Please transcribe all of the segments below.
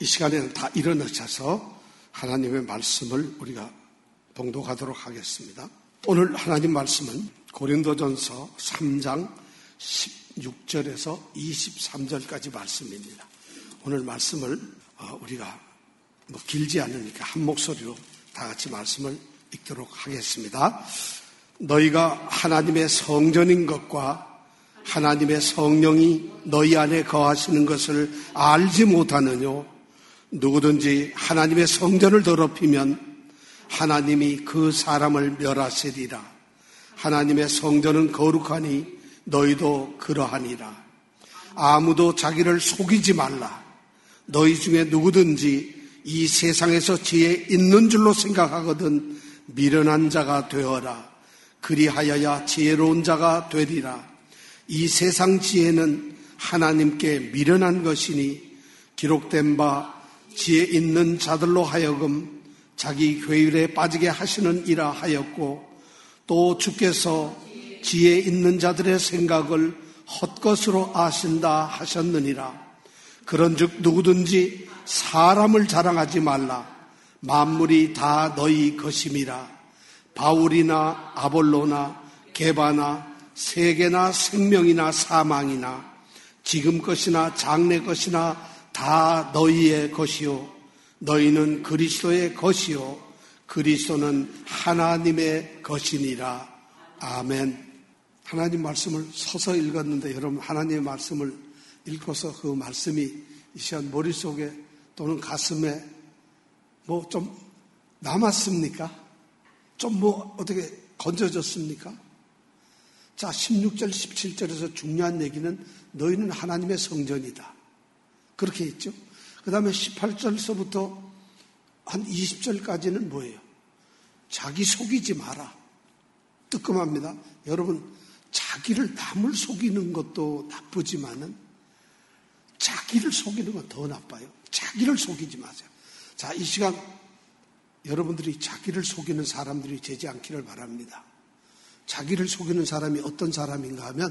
시간에는 다 일어나셔서 하나님의 말씀을 우리가 봉독하도록 하겠습니다. 오늘 하나님 말씀은 고린도전서 3장 16절에서 23절까지 말씀입니다. 오늘 말씀을 우리가 길지 않으니까 한 목소리로 다 같이 말씀을 읽도록 하겠습니다. 너희가 하나님의 성전인 것과 하나님의 성령이 너희 안에 거하시는 것을 알지 못하느뇨? 누구든지 하나님의 성전을 더럽히면 하나님이 그 사람을 멸하시리라. 하나님의 성전은 거룩하니 너희도 그러하니라. 아무도 자기를 속이지 말라. 너희 중에 누구든지 이 세상에서 지혜 있는 줄로 생각하거든 미련한 자가 되어라. 그리하여야 지혜로운 자가 되리라. 이 세상 지혜는 하나님께 미련한 것이니 기록된 바 지혜 있는 자들로 하여금 자기 괴율에 빠지게 하시는 이라 하였고, 또 주께서 지혜 있는 자들의 생각을 헛것으로 아신다 하셨느니라. 그런즉 누구든지 사람을 자랑하지 말라. 만물이 다 너희 것임이라. 바울이나 아볼로나 게바나 세계나 생명이나 사망이나 지금 것이나 장래 것이나 다 너희의 것이요 너희는 그리스도의 것이요 그리스도는 하나님의 것이니라. 아멘. 하나님 말씀을 서서 읽었는데 여러분, 하나님의 말씀을 읽고서 그 말씀이 이 시간 머릿속에 또는 가슴에 뭐 좀 남았습니까? 좀 뭐 어떻게 건져졌습니까? 자, 16절 17절에서 중요한 얘기는 너희는 하나님의 성전이다, 그렇게 했죠. 그 다음에 18절서부터 한 20절까지는 뭐예요? 자기 속이지 마라. 뜨끔합니다. 여러분, 자기를 남을 속이는 것도 나쁘지만은 자기를 속이는 건 더 나빠요. 자기를 속이지 마세요. 자, 이 시간 여러분들이 자기를 속이는 사람들이 되지 않기를 바랍니다. 자기를 속이는 사람이 어떤 사람인가 하면,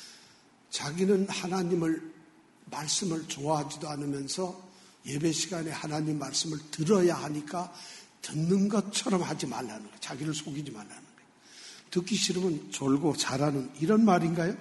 자기는 하나님을 말씀을 좋아하지도 않으면서 예배 시간에 하나님 말씀을 들어야 하니까 듣는 것처럼 하지 말라는 거예요. 자기를 속이지 말라는 거예요. 듣기 싫으면 졸고 자라는 이런 말인가요?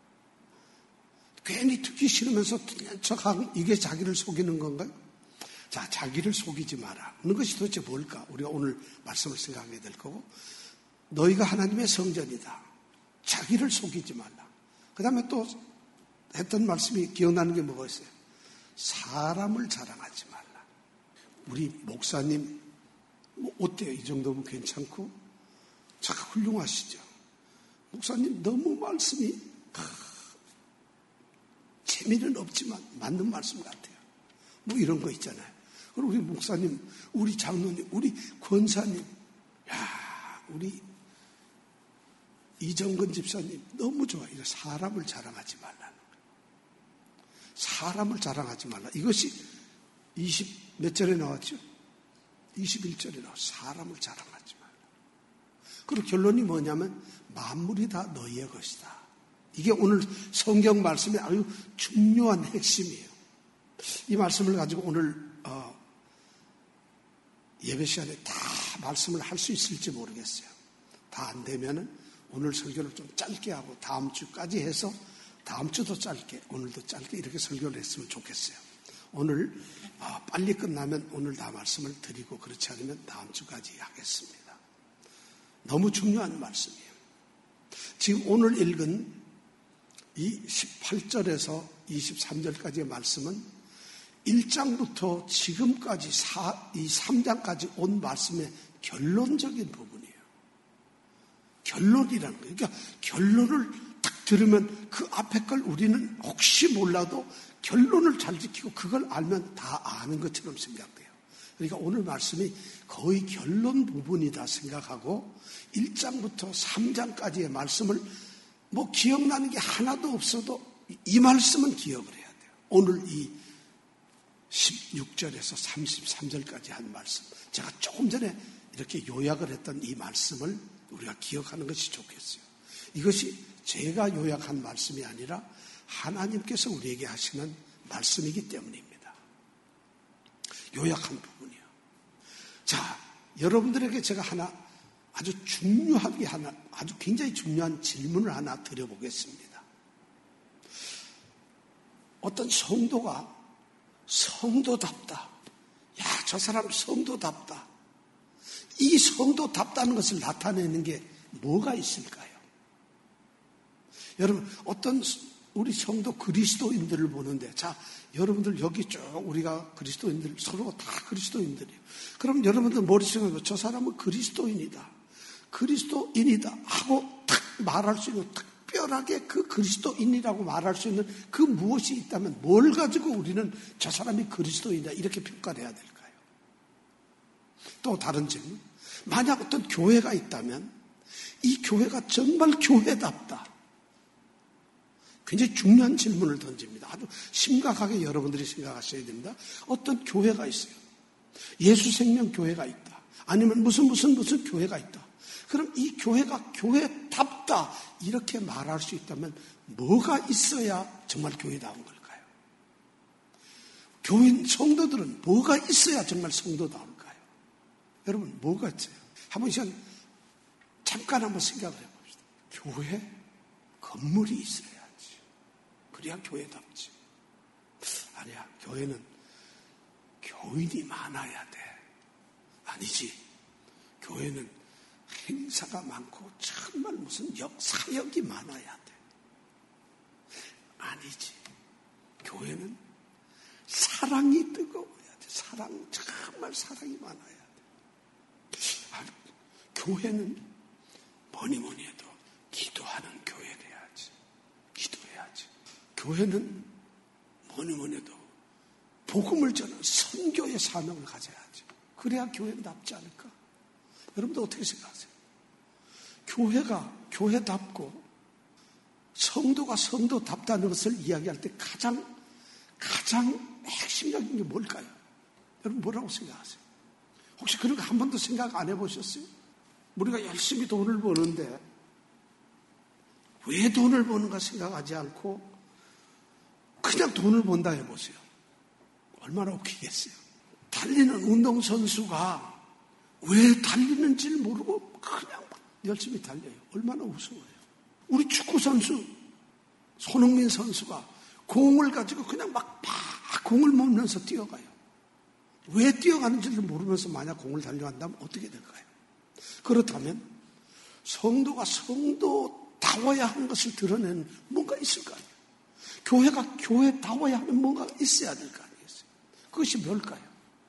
괜히 듣기 싫으면서 듣는 척하고 이게 자기를 속이는 건가요? 자, 자기를 속이지 마라. 하는 것이 도대체 뭘까? 우리가 오늘 말씀을 생각하게 될 거고, 너희가 하나님의 성전이다. 자기를 속이지 말라. 그 다음에 또 했던 말씀이 기억나는 게 뭐가 있어요? 사람을 자랑하지 말라. 우리 목사님 뭐 어때요? 이 정도면 괜찮고 참 훌륭하시죠. 목사님 너무 말씀이 재미는 없지만 맞는 말씀 같아요. 뭐 이런 거 있잖아요. 그리고 우리 목사님, 우리 장로님, 우리 권사님, 우리 이정근 집사님 너무 좋아요. 이거 사람을 자랑하지 말라는 거예요. 사람을 자랑하지 말라. 이것이 20몇 절에 나왔죠? 21절에 나왔죠. 사람을 자랑하지 말라. 그리고 결론이 뭐냐면 만물이 다 너희의 것이다. 이게 오늘 성경 말씀의 아주 중요한 핵심이에요. 이 말씀을 가지고 오늘 예배 시간에 다 말씀을 할 수 있을지 모르겠어요. 다 안 되면은 오늘 설교를 좀 짧게 하고 다음 주까지 해서 다음 주도 짧게, 오늘도 짧게 이렇게 설교를 했으면 좋겠어요. 오늘 빨리 끝나면 오늘 다 말씀을 드리고, 그렇지 않으면 다음 주까지 하겠습니다. 너무 중요한 말씀이에요. 지금 오늘 읽은 이 18절에서 23절까지의 말씀은 1장부터 지금까지 이 3장까지 온 말씀의 결론적인 부분이에요. 결론이라는 거예요. 그러니까 결론을 딱 들으면 그 앞에 걸 우리는 혹시 몰라도 결론을 잘 지키고 그걸 알면 다 아는 것처럼 생각돼요. 그러니까 오늘 말씀이 거의 결론 부분이다 생각하고 1장부터 3장까지의 말씀을 뭐 기억나는 게 하나도 없어도 이 말씀은 기억을 해야 돼요. 오늘 이 16절에서 33절까지 한 말씀, 제가 조금 전에 이렇게 요약을 했던 이 말씀을 우리가 기억하는 것이 좋겠어요. 이것이 제가 요약한 말씀이 아니라 하나님께서 우리에게 하시는 말씀이기 때문입니다. 요약한 부분이에요. 자, 여러분들에게 제가 아주 굉장히 중요한 질문을 하나 드려보겠습니다. 어떤 성도가 성도답다. 야, 저 사람 성도답다. 이 성도답다는 것을 나타내는 게 뭐가 있을까요? 여러분, 어떤 우리 성도 그리스도인들을 보는데, 자, 여러분들 여기 쭉 우리가 그리스도인들, 서로 다 그리스도인들이에요. 그럼 여러분들 머릿속에 저 사람은 그리스도인이다. 그리스도인이다 하고 탁 말할 수 있는, 특별하게 그 그리스도인이라고 말할 수 있는 그 무엇이 있다면 뭘 가지고 우리는 저 사람이 그리스도인이다 이렇게 평가를 해야 될까요? 또 다른 질문. 만약 어떤 교회가 있다면 이 교회가 정말 교회답다. 굉장히 중요한 질문을 던집니다. 아주 심각하게 여러분들이 생각하셔야 됩니다. 어떤 교회가 있어요. 예수생명교회가 있다. 아니면 무슨 교회가 있다. 그럼 이 교회가 교회답다 이렇게 말할 수 있다면 뭐가 있어야 정말 교회다운 걸까요? 교인 성도들은 뭐가 있어야 정말 성도다운가요? 여러분 뭐가 있어요? 한번 잠깐 한번 생각을 해봅시다. 교회 건물이 있어야지. 그래야 교회답지. 아니야, 교회는 교인이 많아야 돼. 아니지. 교회는 행사가 많고 정말 무슨 사역이 많아야 돼. 아니지. 교회는 사랑이 뜨거워야 돼. 정말 사랑이 많아야 돼. 교회는 뭐니 해도 기도하는 교회 돼야지. 기도해야지. 교회는 뭐니 해도 복음을 전하는 선교의 사명을 가져야지. 그래야 교회는 낫지 않을까? 여러분들 어떻게 생각하세요? 교회가 교회답고 성도가 성도답다는 것을 이야기할 때 가장 핵심적인 게 뭘까요? 여러분 뭐라고 생각하세요? 혹시 그런 거 한 번도 생각 안 해보셨어요? 우리가 열심히 돈을 버는데 왜 돈을 버는가 생각하지 않고 그냥 돈을 번다 해보세요. 얼마나 웃기겠어요? 달리는 운동선수가 왜 달리는지를 모르고 그냥 열심히 달려요. 얼마나 우스워요. 우리 축구선수 손흥민 선수가 공을 가지고 그냥 막 공을 먹으면서 뛰어가요. 왜 뛰어가는지를 모르면서 만약 공을 달려간다면 어떻게 될까요? 그렇다면 성도가 성도다워야 하는 것을 드러내는 뭔가 있을 거 아니에요. 교회가 교회다워야 하는 뭔가가 있어야 될 거 아니겠어요? 그것이 뭘까요?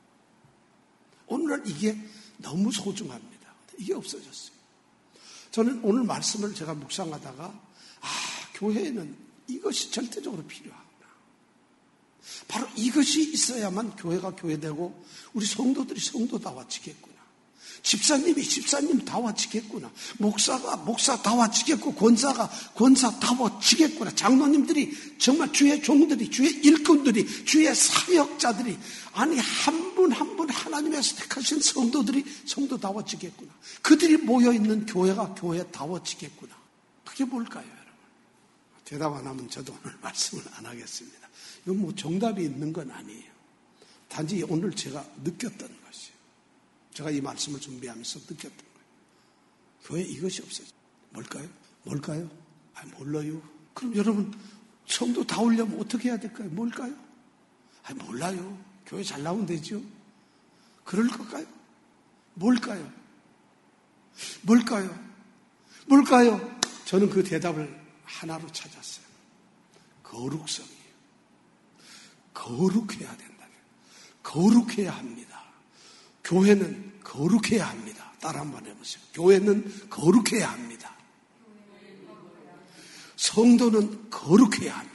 오늘날 이게 너무 소중합니다. 이게 없어졌어요. 저는 오늘 말씀을 제가 묵상하다가 교회에는 이것이 절대적으로 필요하구나. 바로 이것이 있어야만 교회가 교회되고 우리 성도들이 성도다워지겠구나. 집사님이 집사님다워지겠구나. 목사가 목사다워지겠고 권사가 권사다워지겠구나. 장로님들이 정말 주의 종들이 주의 일꾼들이 주의 사역자들이 아니 한 분 한 분 하나님께서 택하신 성도들이 성도다워지겠구나. 그들이 모여있는 교회가 교회다워지겠구나. 그게 뭘까요, 여러분? 대답 안 하면 저도 오늘 말씀을 안 하겠습니다. 이건 뭐 정답이 있는 건 아니에요. 단지 오늘 제가 느꼈던 것이에요. 제가 이 말씀을 준비하면서 느꼈던 거예요. 교회 이것이 없어요. 뭘까요? 몰라요. 그럼 여러분 성도 다 오려면 어떻게 해야 될까요? 뭘까요? 몰라요. 교회 잘 나오면 되죠. 그럴 걸까요? 뭘까요? 저는 그 대답을 하나로 찾았어요. 거룩성이에요. 거룩해야 된다면 거룩해야 합니다. 교회는 거룩해야 합니다. 따라 한번 해보세요. 교회는 거룩해야 합니다. 성도는 거룩해야 합니다.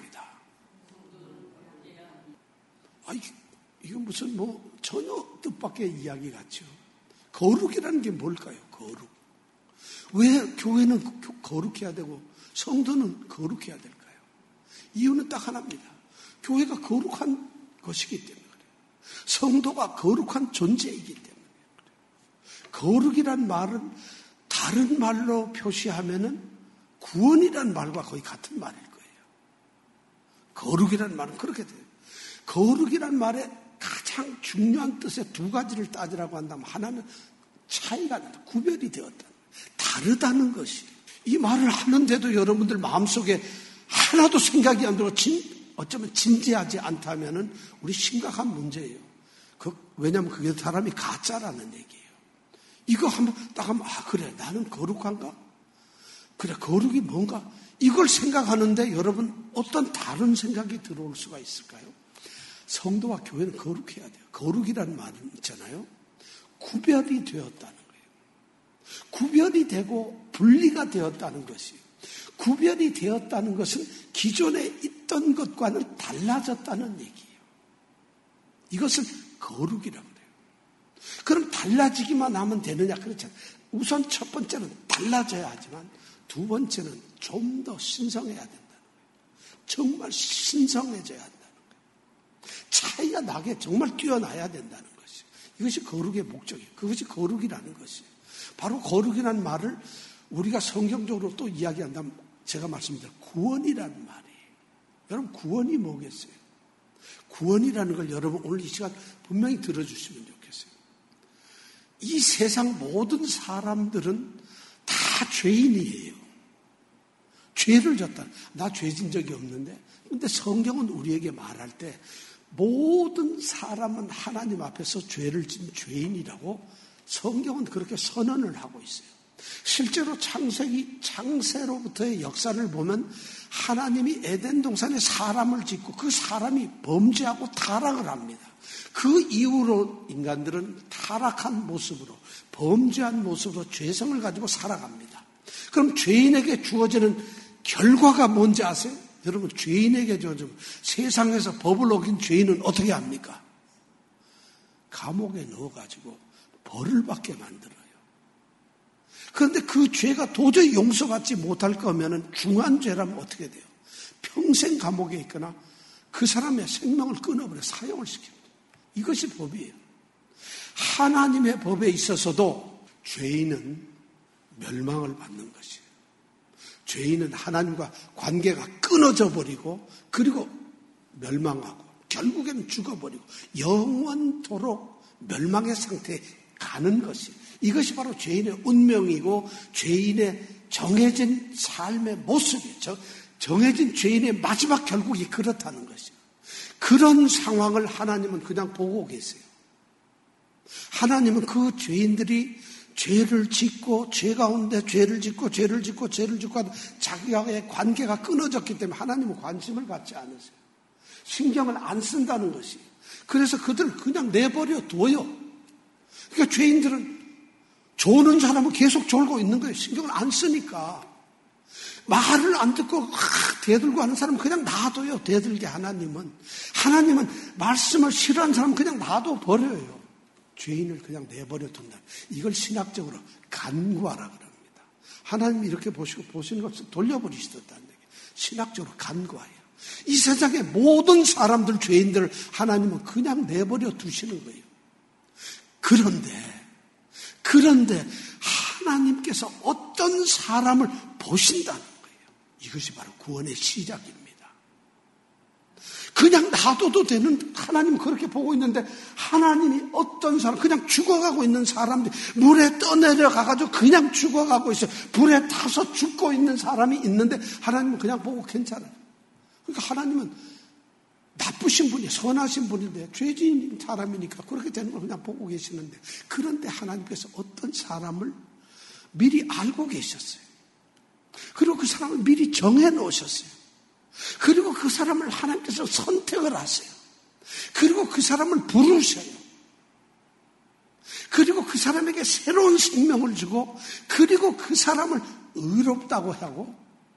이건 무슨 전혀 뜻밖의 이야기 같죠. 거룩이라는 게 뭘까요? 거룩. 왜 교회는 거룩해야 되고 성도는 거룩해야 될까요? 이유는 딱 하나입니다. 교회가 거룩한 것이기 때문에 그래요. 성도가 거룩한 존재이기 때문에 그래요. 거룩이란 말은 다른 말로 표시하면은 구원이란 말과 거의 같은 말일 거예요. 거룩이란 말은 그렇게 돼요. 거룩이란 말의 가장 가장 중요한 뜻의 두 가지를 따지라고 한다면 하나는 차이가 난다. 구별이 되었다. 다르다는 것이. 이 말을 하는데도 여러분들 마음속에 하나도 생각이 안 들고 어쩌면 진지하지 않다면 우리 심각한 문제예요. 왜냐하면 그게 사람이 가짜라는 얘기예요. 이거 한번 딱 하면 그래 나는 거룩한가? 그래 거룩이 뭔가? 이걸 생각하는데 여러분 어떤 다른 생각이 들어올 수가 있을까요? 성도와 교회는 거룩해야 돼요. 거룩이라는 말은 있잖아요. 구별이 되었다는 거예요. 구별이 되고 분리가 되었다는 것이에요. 구별이 되었다는 것은 기존에 있던 것과는 달라졌다는 얘기예요. 이것을 거룩이라고 그래요. 그럼 달라지기만 하면 되느냐? 그렇지 않아요. 우선 첫 번째는 달라져야 하지만 두 번째는 좀 더 신성해야 된다는 거예요. 정말 신성해져야 한다는 거예요. 차이가 나게 정말 뛰어나야 된다는 것이에요. 이것이 거룩의 목적이에요. 그것이 거룩이라는 것이에요. 바로 거룩이라는 말을 우리가 성경적으로 또 이야기한다면 제가 말씀드린 구원이라는 말이에요. 여러분 구원이 뭐겠어요? 구원이라는 걸 여러분 오늘 이 시간 분명히 들어주시면 좋겠어요. 이 세상 모든 사람들은 다 죄인이에요. 죄를 졌다. 나 죄 진 적이 없는데. 근데 성경은 우리에게 말할 때 모든 사람은 하나님 앞에서 죄를 진 죄인이라고 성경은 그렇게 선언을 하고 있어요. 실제로 창세로부터의 역사를 보면 하나님이 에덴 동산에 사람을 짓고 그 사람이 범죄하고 타락을 합니다. 그 이후로 인간들은 타락한 모습으로 범죄한 모습으로 죄성을 가지고 살아갑니다. 그럼 죄인에게 주어지는 결과가 뭔지 아세요? 여러분 죄인에게 주어지는 세상에서 법을 어긴 죄인은 어떻게 합니까? 감옥에 넣어가지고 벌을 받게 만들어요. 그런데 그 죄가 도저히 용서받지 못할 거면 중한 죄라면 어떻게 돼요? 평생 감옥에 있거나 그 사람의 생명을 끊어버려 사형을 시킵니다. 이것이 법이에요. 하나님의 법에 있어서도 죄인은 멸망을 받는 것이에요. 죄인은 하나님과 관계가 끊어져 버리고 그리고 멸망하고 결국에는 죽어버리고 영원토록 멸망의 상태에 가는 것이에요. 이것이 바로 죄인의 운명이고 죄인의 정해진 삶의 모습이에요. 정해진 죄인의 마지막 결국이 그렇다는 것이에요. 그런 상황을 하나님은 그냥 보고 계세요. 하나님은 그 죄인들이 죄를 짓고 죄 가운데 죄를 짓고 자기와의 관계가 끊어졌기 때문에 하나님은 관심을 갖지 않으세요. 신경을 안 쓴다는 것이. 그래서 그들을 그냥 내버려 둬요. 그러니까 죄인들은 조는 사람은 계속 졸고 있는 거예요. 신경을 안 쓰니까. 말을 안 듣고 대들고 하는 사람은 그냥 놔둬요. 대들게 하나님은 말씀을 싫어하는 사람은 그냥 놔둬 버려요. 죄인을 그냥 내버려 둔다. 이걸 신학적으로 간구하라 그럽니다. 하나님이 이렇게 보시는 것을 돌려버리시었다는 얘기예요. 신학적으로 간구해요. 이 세상의 모든 사람들, 죄인들을 하나님은 그냥 내버려 두시는 거예요. 그런데 하나님께서 어떤 사람을 보신다는 거예요. 이것이 바로 구원의 시작입니다. 그냥 놔둬도 되는, 하나님은 그렇게 보고 있는데 하나님이 어떤 사람, 그냥 죽어가고 있는 사람들이 물에 떠내려가가지고 그냥 죽어가고 있어요. 불에 타서 죽고 있는 사람이 있는데 하나님은 그냥 보고 괜찮아요. 그러니까 하나님은 나쁘신 분이 선하신 분인데 죄지인 사람이니까 그렇게 되는 걸 그냥 보고 계시는데, 그런데 하나님께서 어떤 사람을 미리 알고 계셨어요. 그리고 그 사람을 미리 정해 놓으셨어요. 그리고 그 사람을 하나님께서 선택을 하세요. 그리고 그 사람을 부르셔요. 그리고 그 사람에게 새로운 생명을 주고, 그리고 그 사람을 의롭다고 하고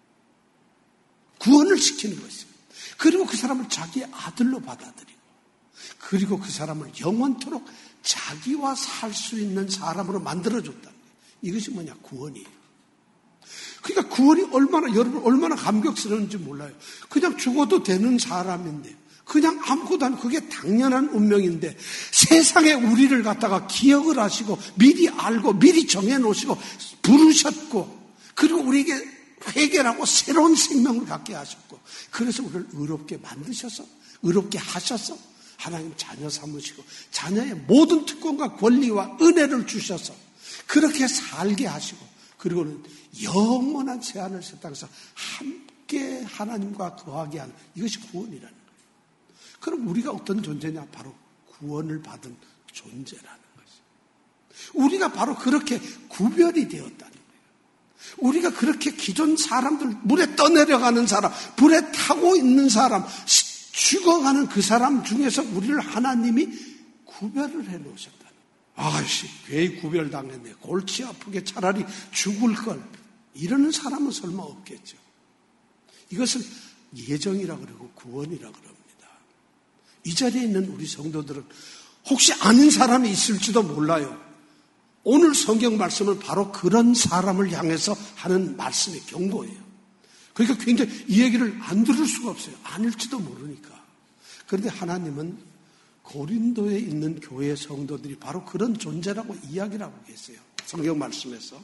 구원을 시키는 것이에요. 그리고 그 사람을 자기의 아들로 받아들이고, 그리고 그 사람을 영원토록 자기와 살 수 있는 사람으로 만들어줬다는 거예요. 이것이 뭐냐? 구원이에요. 그러니까 구원이 여러분 얼마나 감격스러운지 몰라요. 그냥 죽어도 되는 사람인데, 그냥 아무것도 아니고 그게 당연한 운명인데, 세상에 우리를 갖다가 기억을 하시고 미리 알고 미리 정해놓으시고 부르셨고, 그리고 우리에게 회개하고 새로운 생명을 갖게 하셨고, 그래서 우리를 의롭게 만드셔서, 의롭게 하셔서 하나님 자녀 삼으시고 자녀의 모든 특권과 권리와 은혜를 주셔서 그렇게 살게 하시고 그리고는 영원한 새하늘 새 땅에서 함께 하나님과 거하게 하는 이것이 구원이라는 거예요. 그럼 우리가 어떤 존재냐? 바로 구원을 받은 존재라는 것이죠. 우리가 바로 그렇게 구별이 되었다는 거예요. 우리가 그렇게 기존 사람들, 물에 떠내려가는 사람, 불에 타고 있는 사람, 죽어가는 그 사람 중에서 우리를 하나님이 구별을 해 놓으셨다는 거예요. 아이씨, 괜히 구별당했네. 골치 아프게 차라리 죽을 걸. 이러는 사람은 설마 없겠죠. 이것을 예정이라 그러고 구원이라 그럽니다. 이 자리에 있는 우리 성도들은 혹시 아는 사람이 있을지도 몰라요. 오늘 성경 말씀은 바로 그런 사람을 향해서 하는 말씀의 경고예요. 그러니까 굉장히 이 얘기를 안 들을 수가 없어요. 아닐지도 모르니까. 그런데 하나님은 고린도에 있는 교회 성도들이 바로 그런 존재라고 이야기를 하고 계세요. 성경 말씀에서.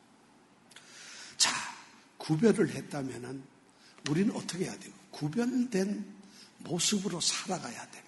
자, 구별을 했다면은 우리는 어떻게 해야 돼요? 구별된 모습으로 살아가야 됩니다.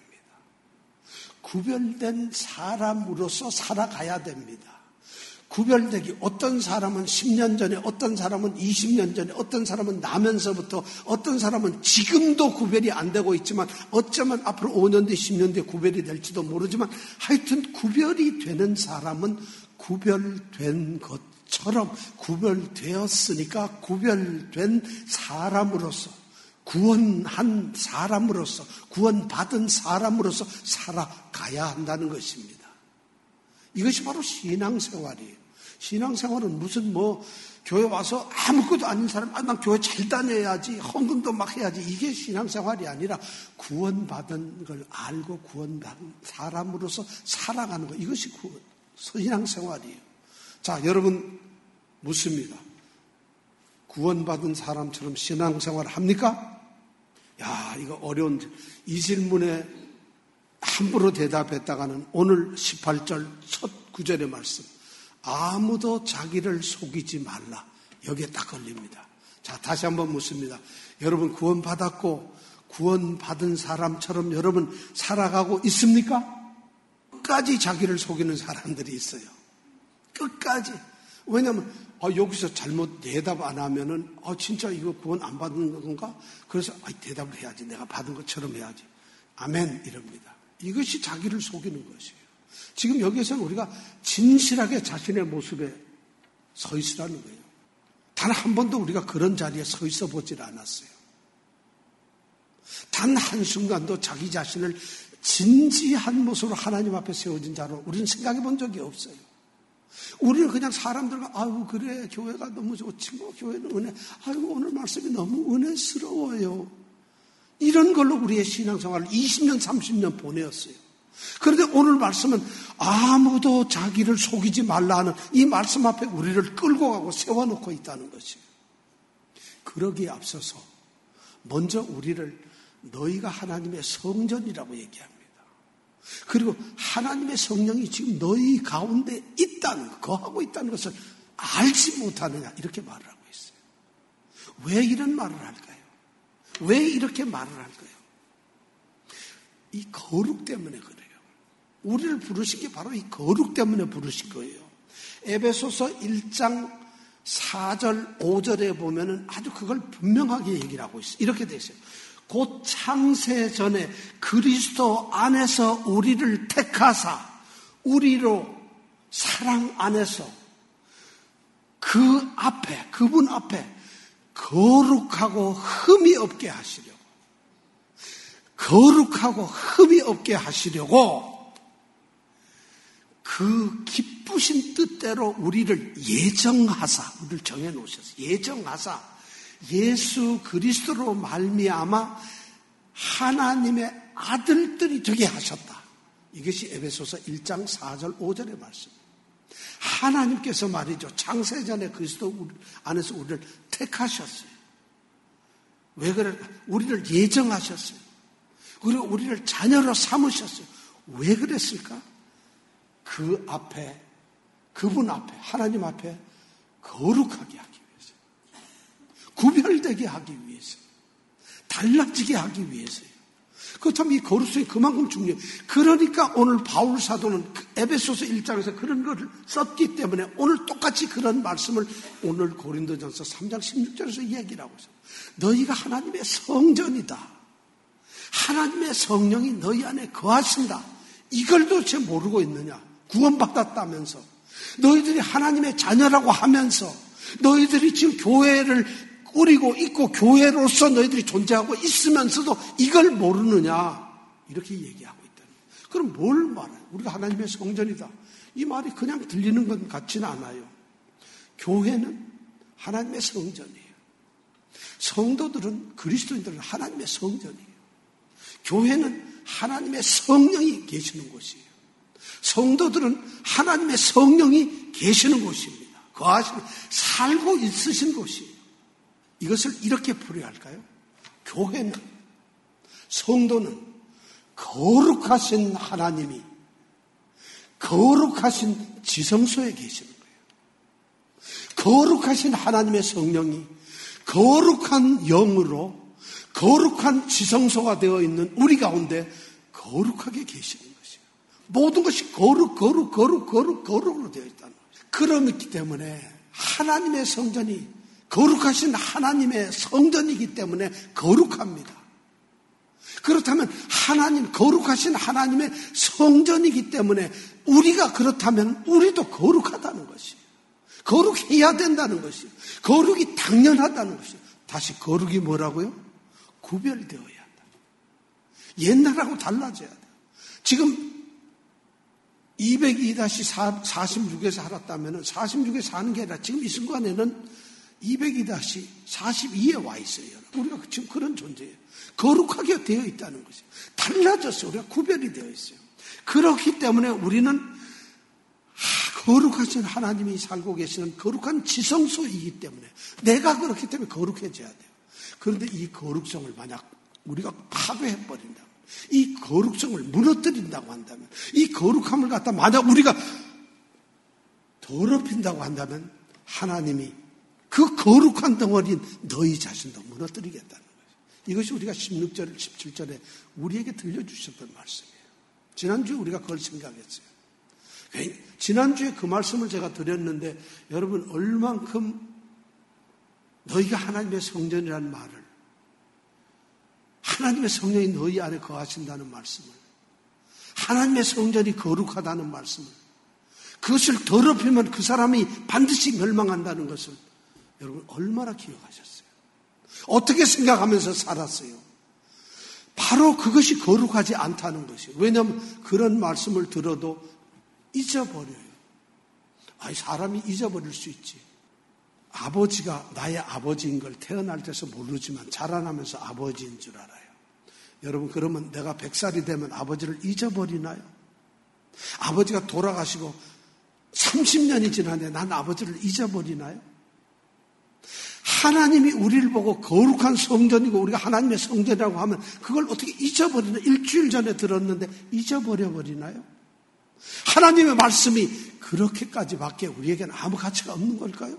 구별된 사람으로서 살아가야 됩니다. 구별되기, 어떤 사람은 10년 전에, 어떤 사람은 20년 전에, 어떤 사람은 나면서부터, 어떤 사람은 지금도 구별이 안 되고 있지만 어쩌면 앞으로 5년 뒤, 10년 뒤에 구별이 될지도 모르지만 하여튼 구별이 되는 사람은 구별된 것처럼 구별되었으니까 구별된 사람으로서 구원한 사람으로서 구원받은 사람으로서 살아가야 한다는 것입니다. 이것이 바로 신앙생활이에요. 신앙생활은 무슨 교회 와서 아무것도 아닌 사람, 난 교회 잘 다녀야지, 헌금도 막 해야지, 이게 신앙생활이 아니라 구원받은 걸 알고 구원받은 사람으로서 살아가는 것, 이것이 신앙생활이에요. 자, 여러분 묻습니다. 구원받은 사람처럼 신앙생활 합니까? 야, 이거 어려운, 이 질문에 함부로 대답했다가는 오늘 18절 첫 구절의 말씀, 아무도 자기를 속이지 말라. 여기에 딱 걸립니다. 자, 다시 한번 묻습니다. 여러분 구원받았고 구원받은 사람처럼 여러분 살아가고 있습니까? 끝까지 자기를 속이는 사람들이 있어요. 끝까지. 왜냐하면 여기서 잘못 대답 안 하면은 진짜 이거 구원 안 받은 건가? 그래서 대답을 해야지. 내가 받은 것처럼 해야지. 아멘 이럽니다. 이것이 자기를 속이는 것이에요. 지금 여기에서는 우리가 진실하게 자신의 모습에 서 있으라는 거예요. 단 한 번도 우리가 그런 자리에 서 있어 보질 않았어요. 단 한순간도 자기 자신을 진지한 모습으로 하나님 앞에 세워진 자로 우리는 생각해 본 적이 없어요. 우리는 그냥 사람들과 그래 교회가 너무 좋지 교회는 은혜, 오늘 말씀이 너무 은혜스러워요. 이런 걸로 우리의 신앙생활을 20년 30년 보내었어요. 그런데 오늘 말씀은 아무도 자기를 속이지 말라 하는 이 말씀 앞에 우리를 끌고 가고 세워놓고 있다는 것이에요. 그러기에 앞서서 먼저 우리를 너희가 하나님의 성전이라고 얘기합니다. 그리고 하나님의 성령이 지금 너희 가운데 있다는 것, 거하고 있다는 것을 알지 못하느냐 이렇게 말을 하고 있어요. 왜 이런 말을 할까요? 왜 이렇게 말을 할까요? 이 거룩 때문에 그래요. 우리를 부르신 게 바로 이 거룩 때문에 부르신 거예요. 에베소서 1장 4절 5절에 보면은 아주 그걸 분명하게 얘기를 하고 있어요. 이렇게 돼 있어요. 곧 창세 전에 그리스도 안에서 우리를 택하사 우리로 사랑 안에서 그 앞에, 그분 앞에 거룩하고 흠이 없게 하시려고, 거룩하고 흠이 없게 하시려고 그 기쁘신 뜻대로 우리를 예정하사, 우리를 정해놓으셨어요. 예정하사 예수 그리스도로 말미암아 하나님의 아들들이 되게 하셨다. 이것이 에베소서 1장 4절 5절의 말씀. 하나님께서 말이죠. 창세전에 그리스도 안에서 우리를 택하셨어요. 왜 그래? 우리를 예정하셨어요. 그리고 우리를 자녀로 삼으셨어요. 왜 그랬을까? 그 앞에, 그분 앞에, 하나님 앞에 거룩하게 하기 위해서, 구별되게 하기 위해서, 달라지게 하기 위해서요. 그렇다면 이 거룩성이 그만큼 중요해요. 그러니까 오늘 바울 사도는 에베소서 1장에서 그런 걸 썼기 때문에 오늘 똑같이 그런 말씀을 오늘 고린도전서 3장 16절에서 이야기를 하고 있어요. 너희가 하나님의 성전이다. 하나님의 성령이 너희 안에 거하신다. 이걸 도대체 모르고 있느냐? 구원받았다면서 너희들이 하나님의 자녀라고 하면서 너희들이 지금 교회를 꾸리고 있고 교회로서 너희들이 존재하고 있으면서도 이걸 모르느냐? 이렇게 얘기하고 있다는 거예요. 그럼 뭘 말해요? 우리가 하나님의 성전이다. 이 말이 그냥 들리는 것 같지는 않아요. 교회는 하나님의 성전이에요. 성도들은, 그리스도인들은 하나님의 성전이에요. 교회는 하나님의 성령이 계시는 곳이에요. 성도들은 하나님의 성령이 계시는 곳입니다. 거하시는, 살고 있으신 곳이에요. 이것을 이렇게 풀어야 할까요? 교회는, 성도는 거룩하신 하나님이 거룩하신 지성소에 계시는 거예요. 거룩하신 하나님의 성령이 거룩한 영으로 거룩한 지성소가 되어 있는 우리 가운데 거룩하게 계시는 것이에요. 모든 것이 거룩으로 되어 있다는 거예요. 그렇기 때문에 하나님의 성전이 거룩하신 하나님의 성전이기 때문에 거룩합니다. 그렇다면 거룩하신 하나님의 성전이기 때문에 우리가 그렇다면 우리도 거룩하다는 것이에요. 거룩해야 된다는 것이에요. 거룩이 당연하다는 것이에요. 다시 거룩이 뭐라고요? 구별되어야 한다. 옛날하고 달라져야 돼요. 지금 202-46에서 살았다면 46에 사는 게 아니라 지금 이 순간에는 202-42에 와 있어요. 우리가 지금 그런 존재예요. 거룩하게 되어 있다는 것이에요. 달라졌어요. 우리가 구별이 되어 있어요. 그렇기 때문에 우리는 거룩하신 하나님이 살고 계시는 거룩한 지성소이기 때문에 내가 그렇기 때문에 거룩해져야 돼요. 그런데 이 거룩성을 만약 우리가 파괴해버린다면, 이 거룩성을 무너뜨린다고 한다면, 이 거룩함을 갖다 만약 우리가 더럽힌다고 한다면 하나님이 그 거룩한 덩어리인 너희 자신도 무너뜨리겠다는 거예요. 이것이 우리가 16절, 17절에 우리에게 들려주셨던 말씀이에요. 지난주에 우리가 그걸 생각했어요. 지난주에 그 말씀을 제가 드렸는데 여러분 얼만큼 너희가 하나님의 성전이라는 말을, 하나님의 성령이 너희 안에 거하신다는 말씀을, 하나님의 성전이 거룩하다는 말씀을, 그것을 더럽히면 그 사람이 반드시 멸망한다는 것을 여러분 얼마나 기억하셨어요? 어떻게 생각하면서 살았어요? 바로 그것이 거룩하지 않다는 것이에요. 왜냐하면 그런 말씀을 들어도 잊어버려요. 아니, 사람이 잊어버릴 수 있지. 아버지가 나의 아버지인 걸 태어날 때서 모르지만 자라나면서 아버지인 줄 알아요. 여러분, 그러면 내가 100살이 되면 아버지를 잊어버리나요? 아버지가 돌아가시고 30년이 지났는데 난 아버지를 잊어버리나요? 하나님이 우리를 보고 거룩한 성전이고 우리가 하나님의 성전이라고 하면 그걸 어떻게 잊어버리나? 일주일 전에 들었는데 잊어버려버리나요? 하나님의 말씀이 그렇게까지밖에 우리에게는 아무 가치가 없는 걸까요?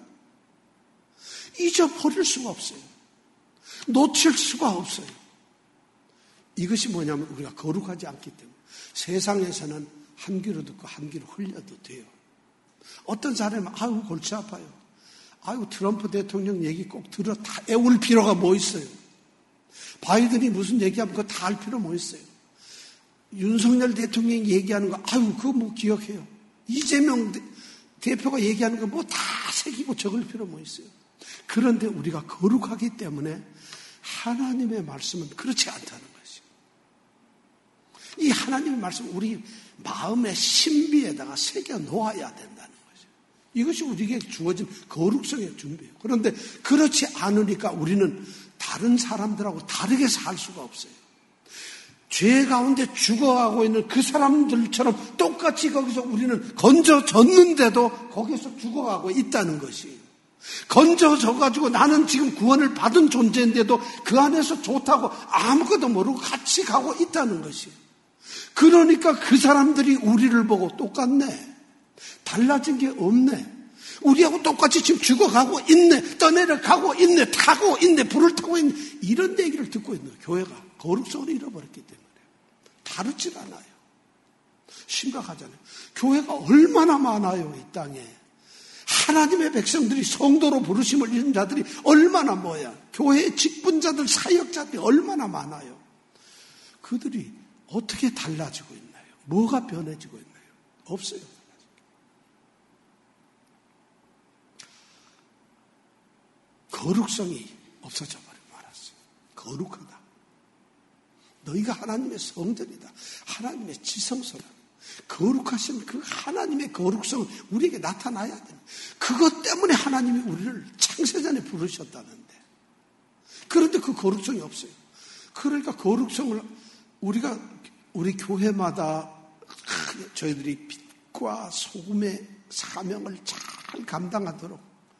잊어버릴 수가 없어요. 놓칠 수가 없어요. 이것이 뭐냐면 우리가 거룩하지 않기 때문에 세상에서는 한 귀로 듣고 한 귀로 흘려도 돼요. 어떤 사람은 아유 골치 아파요. 아유 트럼프 대통령 얘기 꼭 들어 다 애울 필요가 뭐 있어요. 바이든이 무슨 얘기하면 그거 다 할 필요 뭐 있어요. 윤석열 대통령이 얘기하는 거 아유 그거 뭐 기억해요. 이재명 대표가 얘기하는 거 뭐 다 새기고 적을 필요 뭐 있어요. 그런데 우리가 거룩하기 때문에 하나님의 말씀은 그렇지 않다는 것이에요. 이 하나님의 말씀은 우리 마음의 신비에다가 새겨 놓아야 된다는 거죠. 이것이 우리에게 주어진 거룩성의 준비예요. 그런데 그렇지 않으니까 우리는 다른 사람들하고 다르게 살 수가 없어요. 죄 가운데 죽어가고 있는 그 사람들처럼 똑같이 거기서 우리는 건져졌는데도 거기서 죽어가고 있다는 것이에요. 건져져가지고 나는 지금 구원을 받은 존재인데도 그 안에서 좋다고 아무것도 모르고 같이 가고 있다는 것이에요. 그러니까 그 사람들이 우리를 보고 똑같네. 달라진 게 없네. 우리하고 똑같이 지금 죽어가고 있네. 떠내려가고 있네. 타고 있네. 불을 타고 있네. 이런 얘기를 듣고 있는 거예요. 교회가 거룩성을 잃어버렸기 때문에. 다르질 않아요. 심각하잖아요. 교회가 얼마나 많아요, 이 땅에. 하나님의 백성들이 성도로 부르심을 입은 자들이 얼마나 교회의 직분자들, 사역자들이 얼마나 많아요. 그들이 어떻게 달라지고 있나요? 뭐가 변해지고 있나요? 없어요. 거룩성이 없어져 버리고 말았어요. 거룩하다. 너희가 하나님의 성전이다. 하나님의 지성소다. 거룩하신 그 하나님의 거룩성은 우리에게 나타나야 되는. 그것 때문에 하나님이 우리를 창세전에 부르셨다는데. 그런데 그 거룩성이 없어요. 그러니까 거룩성을 우리 교회마다 저희들이 빛과 소금의 사명을 잘 감당하도록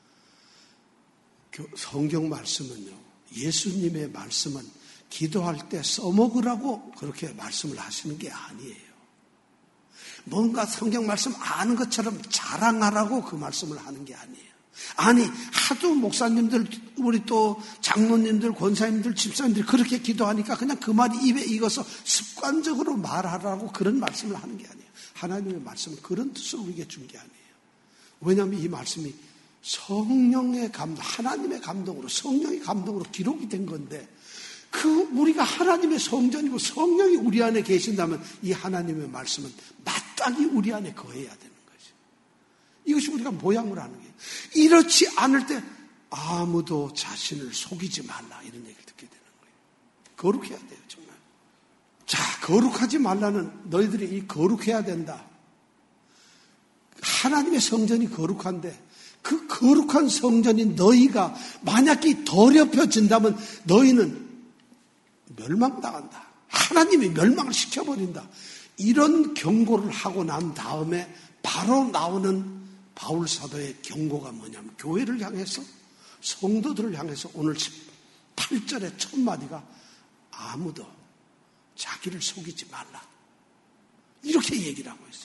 성경 말씀은요, 예수님의 말씀은 기도할 때 써먹으라고 그렇게 말씀을 하시는 게 아니에요. 뭔가 성경 말씀 아는 것처럼 자랑하라고 그 말씀을 하는 게 아니에요. 아니, 하도 목사님들, 우리 또 장로님들, 권사님들, 집사님들이 그렇게 기도하니까 그냥 그 말이 입에 익어서 습관적으로 말하라고 그런 말씀을 하는 게 아니에요. 하나님의 말씀은 그런 뜻을 우리에게 준 게 아니에요. 왜냐하면 이 말씀이 성령의 감동, 하나님의 감동으로, 성령의 감동으로 기록이 된 건데, 우리가 하나님의 성전이고 성령이 우리 안에 계신다면 이 하나님의 말씀은 마땅히 우리 안에 거해야 되는 거죠. 이것이 우리가 모양을 하는 거예요. 이렇지 않을 때 아무도 자신을 속이지 말라, 이런 얘기를 듣게 되는 거예요. 거룩해야 돼요, 정말. 자, 거룩하지 말라는, 너희들이 이 거룩해야 된다. 하나님의 성전이 거룩한데 그 거룩한 성전인 너희가 만약에 더럽혀진다면 너희는 멸망당한다. 하나님이 멸망을 시켜버린다. 이런 경고를 하고 난 다음에 바로 나오는 바울 사도의 경고가 뭐냐면, 교회를 향해서, 성도들을 향해서 오늘 8절의 첫 마디가 아무도 자기를 속이지 말라, 이렇게 얘기를 하고 있어요.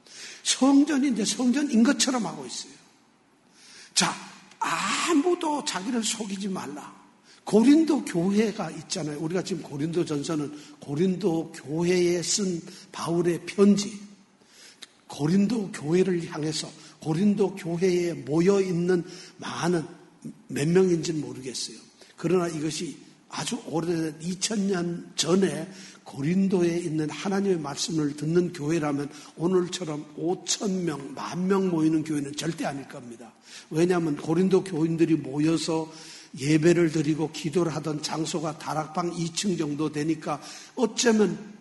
성전인데 성전인 것처럼 하고 있어요. 자, 아무도 자기를 속이지 말라. 고린도 교회가 있잖아요. 우리가 지금 고린도 전서는 고린도 교회에 쓴 바울의 편지, 고린도 교회를 향해서, 고린도 교회에 모여있는 많은, 몇 명인지는 모르겠어요. 그러나 이것이 아주 오래된 2000년 전에 고린도에 있는 하나님의 말씀을 듣는 교회라면 오늘처럼 5,000명, 10,000명 모이는 교회는 절대 아닐 겁니다. 왜냐하면 고린도 교인들이 모여서 예배를 드리고 기도를 하던 장소가 다락방 2층 정도 되니까 어쩌면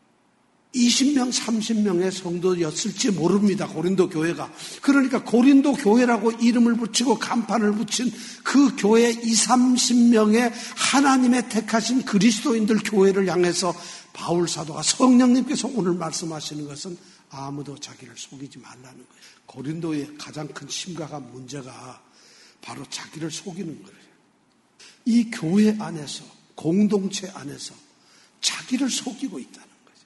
20명, 30명의 성도였을지 모릅니다. 고린도 교회가. 그러니까 고린도 교회라고 이름을 붙이고 간판을 붙인 그 교회 20, 30명의 하나님의 택하신 그리스도인들 교회를 향해서 바울 사도가, 성령님께서 오늘 말씀하시는 것은 아무도 자기를 속이지 말라는 거예요. 고린도의 가장 큰 심각한 문제가 바로 자기를 속이는 거예요. 이 교회 안에서, 공동체 안에서 자기를 속이고 있다는 거죠.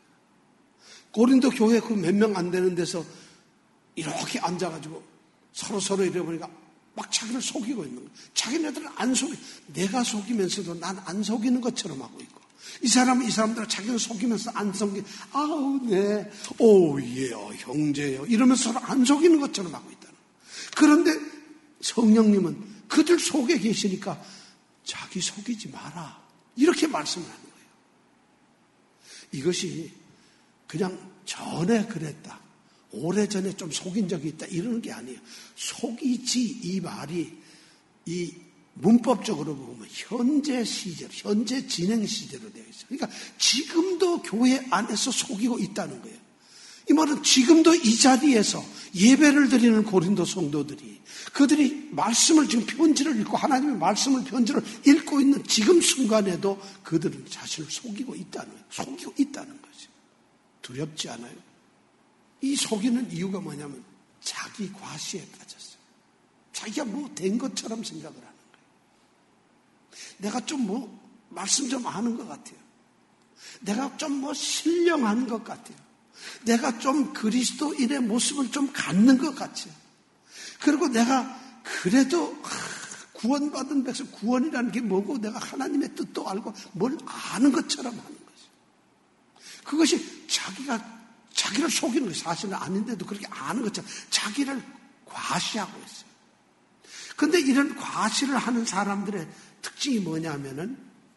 고린도 교회 그 몇 명 안 되는 데서 이렇게 앉아가지고 서로 이래보니까 막 자기를 속이고 있는 거예요. 자기네들은 안 속이, 내가 속이면서도 난 안 속이는 것처럼 하고 있고, 이 사람은 이 사람들은 자기를 속이면서 안 속이, 아우, 네, 오예요, 형제요, 이러면서 서로 안 속이는 것처럼 하고 있다는 거예요. 그런데 성령님은 그들 속에 계시니까 자기 속이지 마라, 이렇게 말씀을 하는 거예요. 이것이 그냥 전에 그랬다, 오래전에 좀 속인 적이 있다, 이러는 게 아니에요. 속이지, 이 말이 이 문법적으로 보면 현재 시제로, 현재 진행 시제로 되어 있어요. 그러니까 지금도 교회 안에서 속이고 있다는 거예요. 이 말은 지금도 이 자리에서 예배를 드리는 고린도 성도들이, 그들이 말씀을 지금 편지를 읽고 하나님의 말씀을 편지를 읽고 있는 지금 순간에도 그들은 자신을 속이고 있다는 거예요. 속이고 있다는 거죠. 두렵지 않아요? 이 속이는 이유가 뭐냐면 자기 과시에 빠졌어요. 자기가 뭐 된 것처럼 생각을 하는 거예요. 내가 좀 말씀 좀 아는 것 같아요. 내가 좀 신령한 것 같아요. 내가 좀 그리스도인의 모습을 좀 갖는 것 같아요. 그리고 내가 그래도 구원받은 백성, 구원이라는 게 뭐고 내가 하나님의 뜻도 알고 뭘 아는 것처럼 하는 거죠. 그것이 자기를 속이는 거예요. 사실은 아닌데도 그렇게 아는 것처럼 자기를 과시하고 있어요. 그런데 이런 과시를 하는 사람들의 특징이 뭐냐면은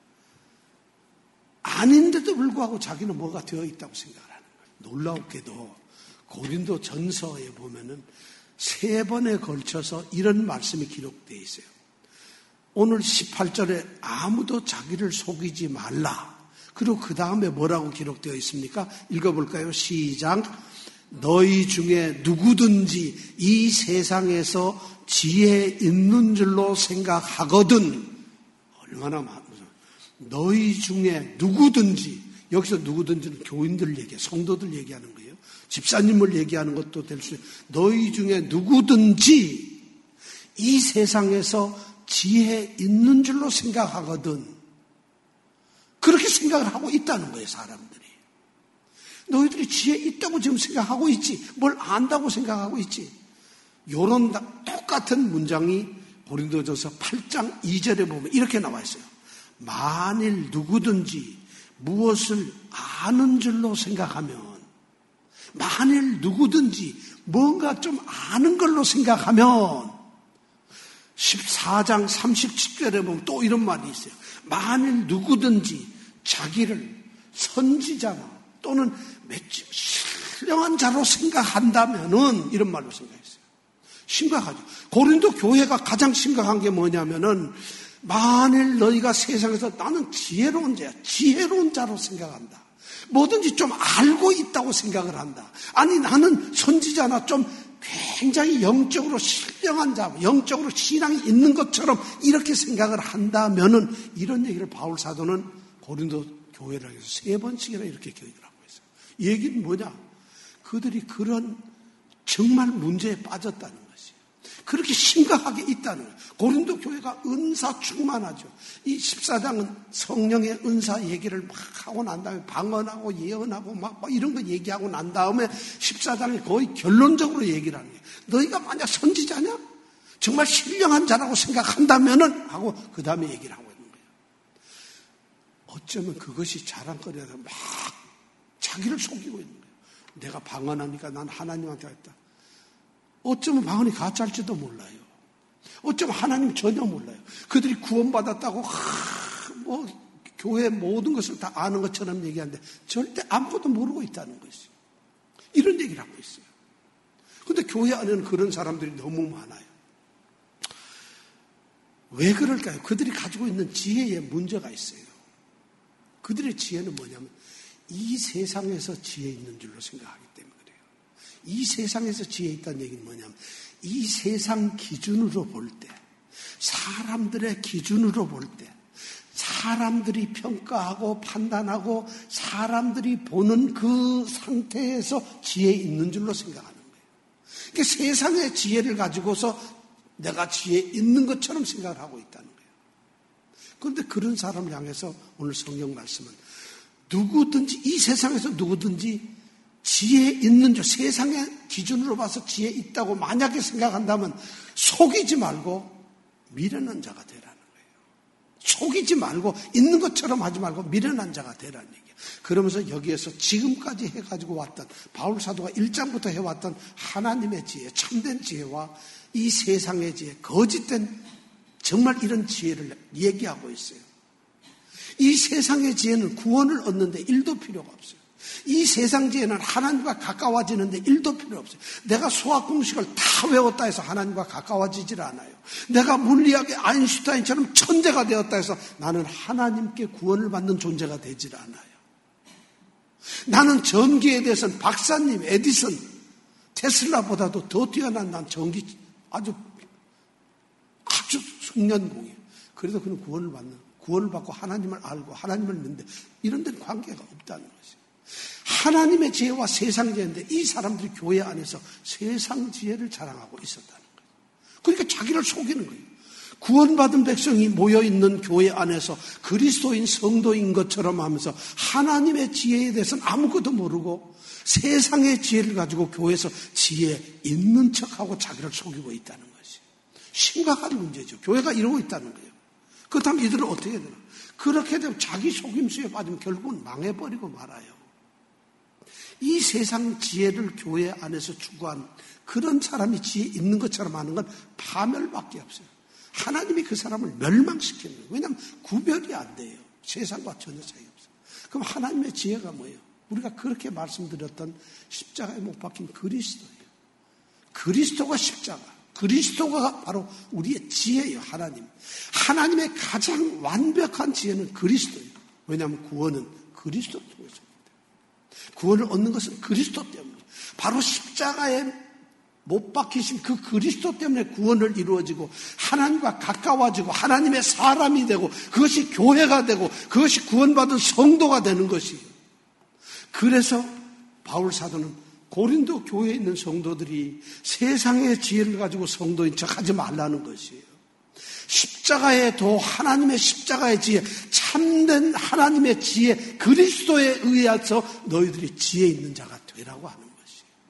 아닌데도 불구하고 자기는 뭐가 되어 있다고 생각을 하는 거예요. 놀랍게도 고린도 전서에 보면은 3번에 걸쳐서 이런 말씀이 기록되어 있어요. 오늘 18절에 아무도 자기를 속이지 말라. 그리고 그 다음에 뭐라고 기록되어 있습니까? 읽어볼까요? 시작. 너희 중에 누구든지 이 세상에서 지혜 있는 줄로 생각하거든. 얼마나 많아. 너희 중에 누구든지, 여기서 누구든지는 교인들 얘기해, 성도들 얘기하는 거예요. 집사님을 얘기하는 것도 될 수 있어요. 너희 중에 누구든지 이 세상에서 지혜 있는 줄로 생각하거든. 그렇게 생각을 하고 있다는 거예요, 사람들이. 너희들이 지혜 있다고 지금 생각하고 있지. 뭘 안다고 생각하고 있지. 이런 똑같은 문장이 고린도전서 8장 2절에 보면 이렇게 나와 있어요. 만일 누구든지 무엇을 아는 줄로 생각하면, 만일 누구든지 뭔가 좀 아는 걸로 생각하면, 14장 37절에 보면 또 이런 말이 있어요. 만일 누구든지 자기를 선지자나 또는 신령한 자로 생각한다면은, 이런 말로 생각했어요. 심각하죠. 고린도 교회가 가장 심각한 게 뭐냐면은, 만일 너희가 세상에서 나는 지혜로운 자야, 지혜로운 자로 생각한다. 뭐든지 좀 알고 있다고 생각을 한다. 아니, 나는 선지자나 좀 굉장히 영적으로 신령한 자, 영적으로 신앙이 있는 것처럼 이렇게 생각을 한다면은, 이런 얘기를 바울 사도는 고린도 교회를 해서 3번씩이나 이렇게 교육을 하고 있어요. 이 얘기는 뭐냐? 그들이 그런 정말 문제에 빠졌다는 것이에요. 그렇게 심각하게 있다는 거예요. 고린도 교회가 은사 충만하죠. 이 14장은 성령의 은사 얘기를 막 하고 난 다음에 방언하고 예언하고 막 이런 거 얘기하고 난 다음에 14장이 거의 결론적으로 얘기를 하는 거예요. 너희가 만약 선지자냐? 정말 신령한 자라고 생각한다면은 하고 그 다음에 얘기를 하고 있는 거예요. 어쩌면 그것이 자랑거리라서 막 자기를 속이고 있는 거예요. 내가 방언하니까 난 하나님한테 했다. 어쩌면 방언이 가짜일지도 몰라요. 어쩌면 하나님 전혀 몰라요. 그들이 구원받았다고 교회 모든 것을 다 아는 것처럼 얘기하는데 절대 아무것도 모르고 있다는 것이죠. 이런 얘기를 하고 있어요. 그런데 교회 안에는 그런 사람들이 너무 많아요. 왜 그럴까요? 그들이 가지고 있는 지혜에 문제가 있어요. 그들의 지혜는 뭐냐면 이 세상에서 지혜 있는 줄로 생각하기 때문에 그래요. 이 세상에서 지혜 있다는 얘기는 뭐냐면 이 세상 기준으로 볼 때, 사람들의 기준으로 볼 때, 사람들이 평가하고 판단하고 사람들이 보는 그 상태에서 지혜 있는 줄로 생각하는 거예요. 그러니까 세상의 지혜를 가지고서 내가 지혜 있는 것처럼 생각을 하고 있다는 거예요. 그런데 그런 사람을 향해서 오늘 성경 말씀은 누구든지, 이 세상에서 누구든지 지혜 있는 줄, 세상의 기준으로 봐서 지혜 있다고 만약에 생각한다면 속이지 말고 미련한 자가 되라는 거예요. 속이지 말고 있는 것처럼 하지 말고 미련한 자가 되라는 얘기예요. 그러면서 여기에서 지금까지 해가지고 왔던 바울 사도가 1장부터 해왔던 하나님의 지혜, 참된 지혜와 이 세상의 지혜, 거짓된 정말 이런 지혜를 얘기하고 있어요. 이 세상의 지혜는 구원을 얻는데 1도 필요가 없어요. 이 세상 지혜는 하나님과 가까워지는데 1도 필요 없어요. 내가 수학 공식을 다 외웠다 해서 하나님과 가까워지질 않아요. 내가 물리학의 아인슈타인처럼 천재가 되었다 해서 나는 하나님께 구원을 받는 존재가 되질 않아요. 나는 전기에 대해서는 박사님, 에디슨, 테슬라보다도 더 뛰어난 난 전기 아주 숙련공이에요. 그래도 그는 구원을 받고 하나님을 알고 하나님을 믿는데 이런 데는 관계가 없다는 것이에요. 하나님의 지혜와 세상 지혜인데 이 사람들이 교회 안에서 세상 지혜를 자랑하고 있었다는 거예요. 그러니까 자기를 속이는 거예요. 구원받은 백성이 모여있는 교회 안에서 그리스도인 성도인 것처럼 하면서 하나님의 지혜에 대해서는 아무것도 모르고 세상의 지혜를 가지고 교회에서 지혜 있는 척하고 자기를 속이고 있다는 것이에요. 심각한 문제죠. 교회가 이러고 있다는 거예요. 그렇다면 이들은 어떻게 되나? 그렇게 되면 자기 속임수에 빠지면 결국은 망해버리고 말아요. 이 세상 지혜를 교회 안에서 추구한 그런 사람이 지혜 있는 것처럼 하는 건 파멸밖에 없어요. 하나님이 그 사람을 멸망시키는 거예요. 왜냐하면 구별이 안 돼요. 세상과 전혀 차이 없어요. 그럼 하나님의 지혜가 뭐예요? 우리가 그렇게 말씀드렸던 십자가에 못 박힌 그리스도예요. 그리스도가 십자가, 그리스도가 바로 우리의 지혜예요. 하나님의 가장 완벽한 지혜는 그리스도예요. 왜냐하면 구원은 그리스도 통해서 구원을 얻는 것은 그리스도 때문에, 바로 십자가에 못 박히신 그 그리스도 때문에 구원을 이루어지고 하나님과 가까워지고 하나님의 사람이 되고 그것이 교회가 되고 그것이 구원받은 성도가 되는 것이에요. 그래서 바울 사도는 고린도 교회에 있는 성도들이 세상의 지혜를 가지고 성도인 척 하지 말라는 것이에요. 십자가의 도, 하나님의 십자가의 지혜, 참된 하나님의 지혜, 그리스도에 의해서 너희들이 지혜 있는 자가 되라고 하는 것이에요.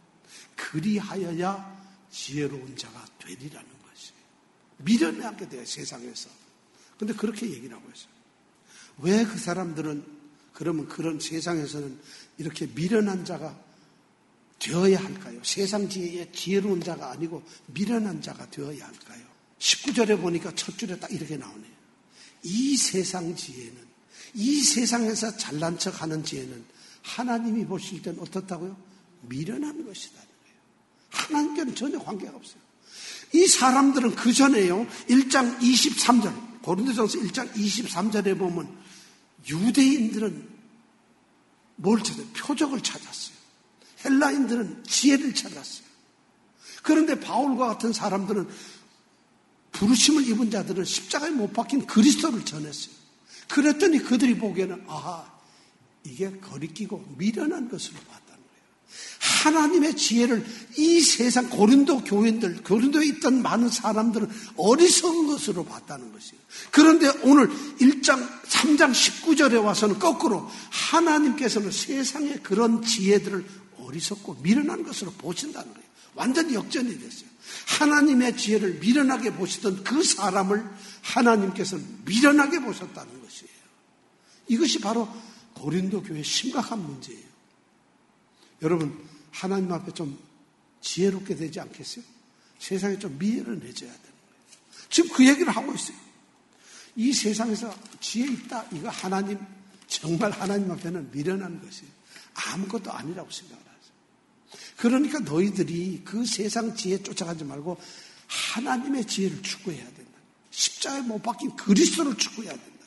그리하여야 지혜로운 자가 되리라는 것이에요. 미련하게 돼요, 세상에서. 그런데 그렇게 얘기를 하고 있어요. 왜 그 사람들은 그러면 그런 세상에서는 이렇게 미련한 자가 되어야 할까요? 세상 지혜의 지혜로운 자가 아니고 미련한 자가 되어야 할까요? 19절에 보니까 첫 줄에 딱 이렇게 나오네요. 이 세상 지혜는, 이 세상에서 잘난 척 하는 지혜는 하나님이 보실 때는 어떻다고요? 미련한 것이다. 하나님께는 전혀 관계가 없어요. 이 사람들은 그 전에요, 1장 23절, 고린도전서 1장 23절에 보면 유대인들은 뭘 찾아요? 표적을 찾았어요. 헬라인들은 지혜를 찾았어요. 그런데 바울과 같은 사람들은, 부르심을 입은 자들은 십자가에 못 박힌 그리스도를 전했어요. 그랬더니 그들이 보기에는 이게 거리끼고 미련한 것으로 봤다는 거예요. 하나님의 지혜를 이 세상 고린도 교인들, 고린도에 있던 많은 사람들은 어리석은 것으로 봤다는 것이에요. 그런데 오늘 1장 3장 19절에 와서는 거꾸로 하나님께서는 세상의 그런 지혜들을 어리석고 미련한 것으로 보신다는 거예요. 완전히 역전이 됐어요. 하나님의 지혜를 미련하게 보시던 그 사람을 하나님께서는 미련하게 보셨다는 것이에요. 이것이 바로 고린도 교회의 심각한 문제예요. 여러분, 하나님 앞에 좀 지혜롭게 되지 않겠어요? 세상에 좀 미련을 내줘야 되는 거예요. 지금 그 얘기를 하고 있어요. 이 세상에서 지혜 있다, 이거 하나님, 정말 하나님 앞에는 미련한 것이에요. 아무것도 아니라고 생각을 하죠. 그러니까 너희들이 그 세상 지혜 쫓아가지 말고 하나님의 지혜를 추구해야 된다. 십자가에 못 박힌 그리스도를 추구해야 된다.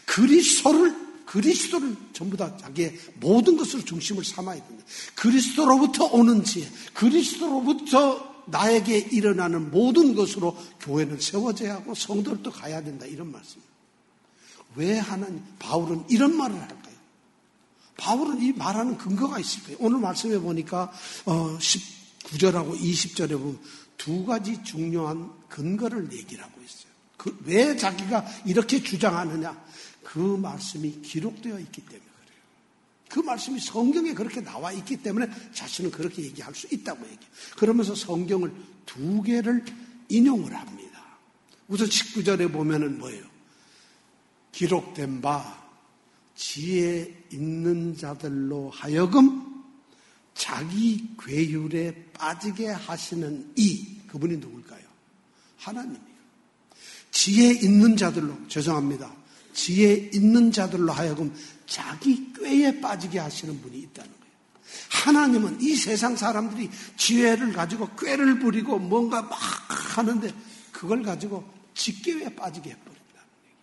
그리스도를 전부 다 자기의 모든 것으로 중심을 삼아야 된다. 그리스도로부터 오는 지혜, 그리스도로부터 나에게 일어나는 모든 것으로 교회는 세워져야 하고 성도들도 가야 된다. 이런 말씀입니다. 왜 바울은 이런 말을 할까요? 바울은 이 말하는 근거가 있을 거예요. 오늘 말씀해 보니까 19절하고 20절에 보면 두 가지 중요한 근거를 얘기를 하고 있어요. 왜 자기가 이렇게 주장하느냐? 그 말씀이 기록되어 있기 때문에 그래요. 그 말씀이 성경에 그렇게 나와 있기 때문에 자신은 그렇게 얘기할 수 있다고 얘기해요. 그러면서 성경을 두 개를 인용을 합니다. 우선 19절에 보면은 뭐예요? 기록된 바 지혜 있는 자들로 하여금 자기 괴율에 빠지게 하시는 그분이 누굴까요? 하나님이에요. 지혜 있는 자들로, 죄송합니다. 지혜 있는 자들로 하여금 자기 꾀에 빠지게 하시는 분이 있다는 거예요. 하나님은 이 세상 사람들이 지혜를 가지고 꾀를 부리고 뭔가 막 하는데 그걸 가지고 지 꾀에 빠지게 해버린다는 얘기예요.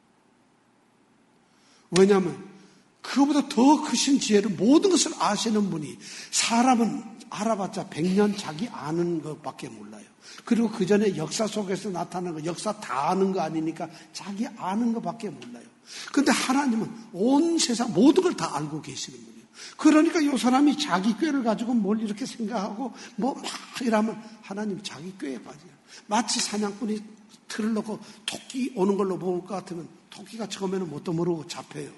왜냐하면 그보다 더 크신 지혜를 모든 것을 아시는 분이, 사람은 알아봤자 100년 자기 아는 것밖에 몰라요. 그리고 그 전에 역사 속에서 나타난 거, 역사 다 아는 거 아니니까 자기 아는 것밖에 몰라요. 그런데 하나님은 온 세상 모든 걸 다 알고 계시는 분이에요. 그러니까 이 사람이 자기 꾀를 가지고 뭘 이렇게 생각하고 뭐 막 이러면 하나님 자기 꾀에 빠져요. 마치 사냥꾼이 틀을 놓고 토끼 오는 걸로 볼 것 같으면 토끼가 처음에는 뭣도 모르고 잡혀요.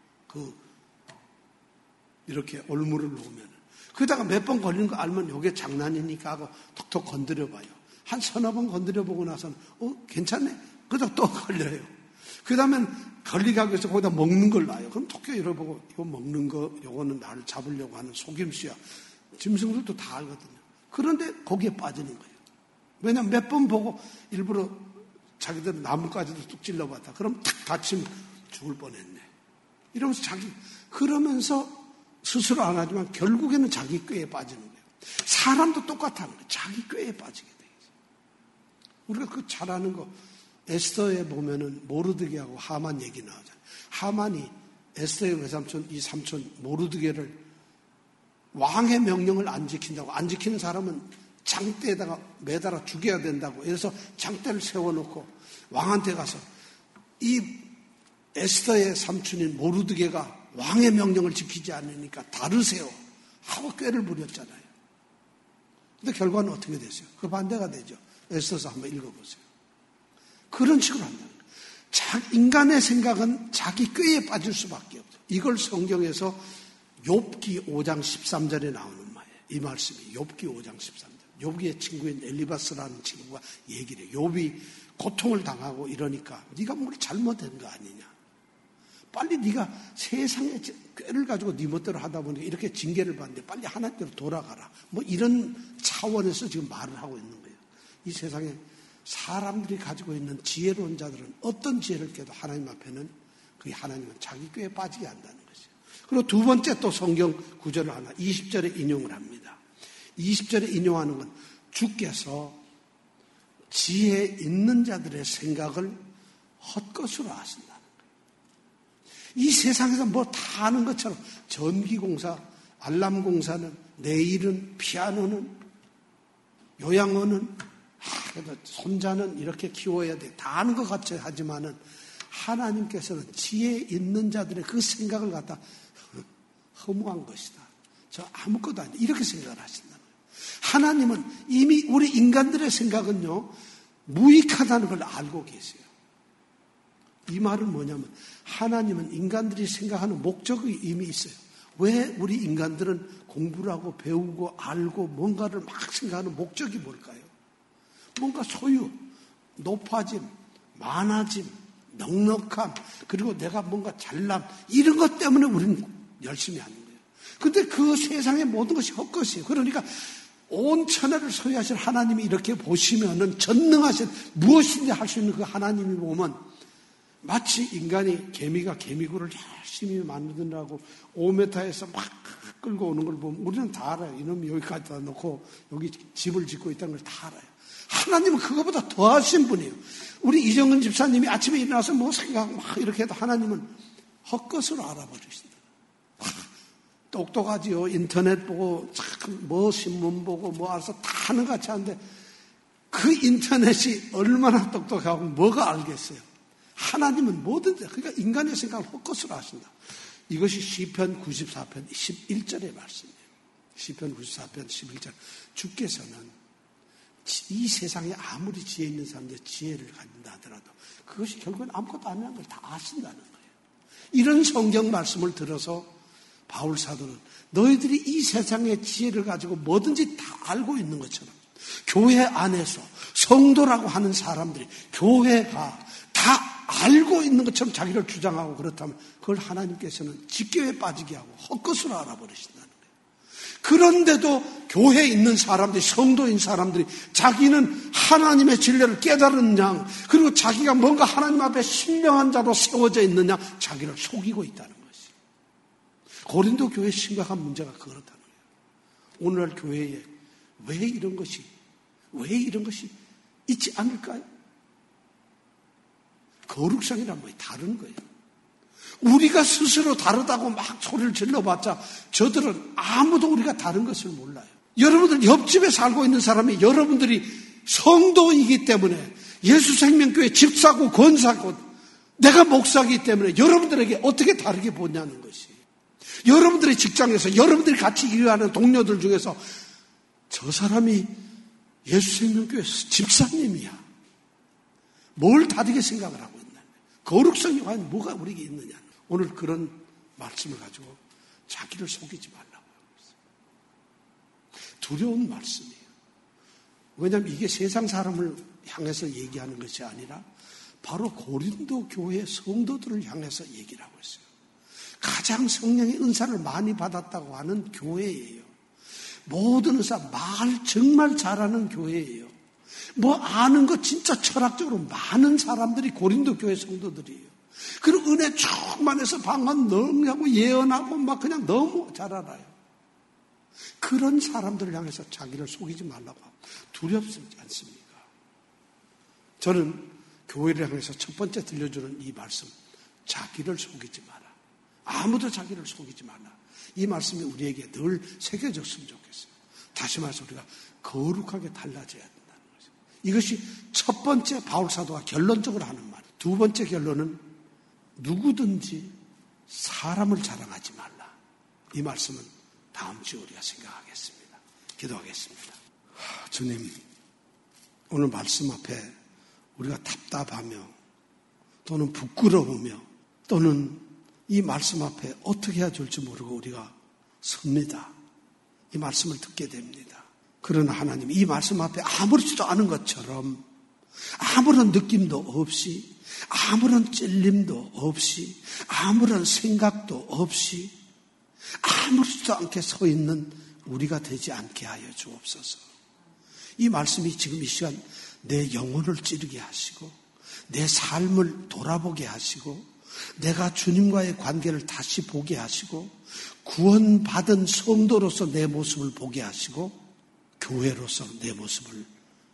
이렇게 올무를 놓으면. 그러다가 몇 번 걸리는 거 알면 이게 장난이니까 하고 톡톡 건드려 봐요. 한 서너 번 건드려 보고 나서는 괜찮네. 그러다가 또 걸려요. 그 다음엔 걸리가기 위해서 거기다 먹는 걸 놔요. 그럼 토끼가 열어보고 이거 먹는 거, 요거는 나를 잡으려고 하는 속임수야. 짐승들도 다 알거든요. 그런데 거기에 빠지는 거예요. 왜냐하면 몇 번 보고 일부러 자기들은 나뭇가지도 뚝 찔러봤다. 그럼 탁 다치면 죽을 뻔했네. 이러면서 그러면서 스스로 안 하지만 결국에는 자기 꾀에 빠지는 거예요. 사람도 똑같다는 거예요. 자기 꾀에 빠지게 돼요. 우리가 그 잘 아는 거, 에스더에 보면은 모르드게하고 하만 얘기 나오잖아요. 하만이 에스더의 외삼촌, 이 삼촌 모르드게를 왕의 명령을 안 지킨다고, 안 지키는 사람은 장대에다가 매달아 죽여야 된다고 해서 장대를 세워놓고 왕한테 가서 이 에스더의 삼촌인 모르드게가 왕의 명령을 지키지 않으니까 다르세요 하고 꾀를 부렸잖아요. 근데 결과는 어떻게 됐어요? 그 반대가 되죠. 에스더서 한번 읽어보세요. 그런 식으로 한다는 거예요. 인간의 생각은 자기 꾀에 빠질 수밖에 없어요. 이걸 성경에서 욥기 5장 13절에 나오는 말이에요. 이 말씀이 욥기 5장 13절. 욥기의 친구인 엘리바스라는 친구가 얘기를 해요. 욥이 고통을 당하고 이러니까 네가 뭘 잘못한 거 아니냐. 빨리 네가 세상의 꾀를 가지고 네 멋대로 하다 보니까 이렇게 징계를 받는데 빨리 하나님께로 돌아가라. 뭐 이런 차원에서 지금 말을 하고 있는 거예요. 이 세상에 사람들이 가지고 있는 지혜로운 자들은 어떤 지혜를 깨도 하나님 앞에는 그게 하나님은 자기 꾀에 빠지게 한다는 것이에요. 그리고 두 번째 또 성경 구절을 하나 20절에 인용을 합니다. 20절에 인용하는 건 주께서 지혜 있는 자들의 생각을 헛것으로 하신다는 거예요. 이 세상에서 뭐 다 아는 것처럼 전기공사, 알람공사는, 내일은, 피아노는, 요양원은, 손자는 이렇게 키워야 돼. 다 아는 것 같이 하지만은 하나님께서는 지혜 있는 자들의 그 생각을 갖다 허무한 것이다. 저 아무것도 아니다. 이렇게 생각을 하신다는 거예요. 하나님은 이미 우리 인간들의 생각은요, 무익하다는 걸 알고 계세요. 이 말은 뭐냐면 하나님은 인간들이 생각하는 목적이 이미 있어요. 왜 우리 인간들은 공부를 하고 배우고 알고 뭔가를 막 생각하는 목적이 뭘까요? 뭔가 소유, 높아짐, 많아짐, 넉넉함, 그리고 내가 뭔가 잘남, 이런 것 때문에 우리는 열심히 하는 거예요. 근데 그 세상의 모든 것이 헛것이에요. 그러니까 온 천하를 소유하신 하나님이 이렇게 보시면은 전능하신 무엇인지 할 수 있는 그 하나님이 보면 마치 인간이 개미가 개미굴을 열심히 만드느라고 5m에서 막 끌고 오는 걸 보면 우리는 다 알아요. 이놈이 여기까지 다 놓고 여기 집을 짓고 있다는 걸 다 알아요. 하나님은 그거보다 더 하신 분이에요. 우리 이정은 집사님이 아침에 일어나서 뭐 생각 막 이렇게 해도 하나님은 헛것으로 알아버리신다. 똑똑하지요. 인터넷 보고 뭐 신문 보고 뭐 알아서 다 하는 것 같이 하는데 그 인터넷이 얼마나 똑똑하고 뭐가 알겠어요. 하나님은 뭐든지 그러니까 인간의 생각을 헛것으로 하신다. 이것이 시편 94편 11절의 말씀이에요. 시편 94편 11절. 주께서는 이 세상에 아무리 지혜 있는 사람들이 지혜를 갖는다 하더라도 그것이 결국은 아무것도 아니라는 걸 다 아신다는 거예요. 이런 성경 말씀을 들어서 바울 사도는 너희들이 이 세상의 지혜를 가지고 뭐든지 다 알고 있는 것처럼 교회 안에서 성도라고 하는 사람들이 교회가 다 알고 있는 것처럼 자기를 주장하고 그렇다면 그걸 하나님께서는 직교에 빠지게 하고 헛것으로 알아버리신다는 거예요. 그런데도 교회에 있는 사람들이, 성도인 사람들이 자기는 하나님의 진리를 깨달은 양, 그리고 자기가 뭔가 하나님 앞에 신령한 자로 세워져 있는 양, 자기를 속이고 있다는 것이에요. 고린도 교회의 심각한 문제가 그렇다는 거예요. 오늘날 교회에 왜 이런 것이 있지 않을까요? 거룩성이란 뭐 다른 거예요. 우리가 스스로 다르다고 막 소리를 질러봤자 저들은 아무도 우리가 다른 것을 몰라요. 여러분들 옆집에 살고 있는 사람이 여러분들이 성도이기 때문에 예수 생명교회 집사고 권사고 내가 목사이기 때문에 여러분들에게 어떻게 다르게 보냐는 것이에요. 여러분들의 직장에서 여러분들이 같이 일하는 동료들 중에서 저 사람이 예수 생명교회 집사님이야. 뭘 다르게 생각을 하고 있나? 거룩성이 과연 뭐가 우리에게 있느냐? 오늘 그런 말씀을 가지고 자기를 속이지 말라고 하고 있어요. 두려운 말씀이에요. 왜냐하면 이게 세상 사람을 향해서 얘기하는 것이 아니라 바로 고린도 교회 성도들을 향해서 얘기를 하고 있어요. 가장 성령의 은사를 많이 받았다고 하는 교회예요. 모든 은사 말 정말 잘하는 교회예요. 뭐 아는 거 진짜 철학적으로 많은 사람들이 고린도 교회 성도들이에요. 그리고 은혜 충만해서 방언 능하고 예언하고 막 그냥 너무 잘 알아요. 그런 사람들을 향해서 자기를 속이지 말라고 하고 두렵지 않습니까? 저는 교회를 향해서 첫 번째 들려주는 이 말씀, 자기를 속이지 마라. 아무도 자기를 속이지 말라. 이 말씀이 우리에게 늘 새겨졌으면 좋겠어요. 다시 말해서 우리가 거룩하게 달라져야 된다는 거죠. 이것이 첫 번째 바울 사도가 결론적으로 하는 말이에요. 두 번째 결론은 누구든지 사람을 자랑하지 말라. 이 말씀은 다음 주에 우리가 생각하겠습니다. 기도하겠습니다. 주님, 오늘 말씀 앞에 우리가 답답하며 또는 부끄러우며 또는 이 말씀 앞에 어떻게 해야 될지 모르고 우리가 섭니다. 이 말씀을 듣게 됩니다. 그러나 하나님, 이 말씀 앞에 아무렇지도 않은 것처럼 아무런 느낌도 없이 아무런 찔림도 없이 아무런 생각도 없이 아무렇지도 않게 서 있는 우리가 되지 않게 하여 주옵소서. 이 말씀이 지금 이 시간 내 영혼을 찌르게 하시고 내 삶을 돌아보게 하시고 내가 주님과의 관계를 다시 보게 하시고 구원받은 성도로서 내 모습을 보게 하시고 교회로서 내 모습을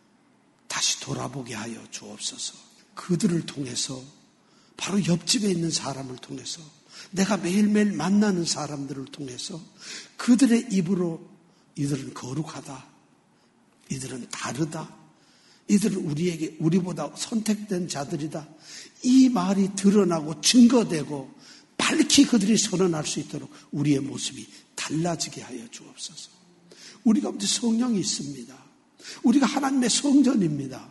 다시 돌아보게 하여 주옵소서. 그들을 통해서 바로 옆집에 있는 사람을 통해서 내가 매일매일 만나는 사람들을 통해서 그들의 입으로 이들은 거룩하다, 이들은 다르다, 이들은 우리보다 선택된 자들이다, 이 말이 드러나고 증거되고 밝히 그들이 선언할 수 있도록 우리의 모습이 달라지게 하여 주옵소서. 우리 가운데 성령이 있습니다. 우리가 하나님의 성전입니다.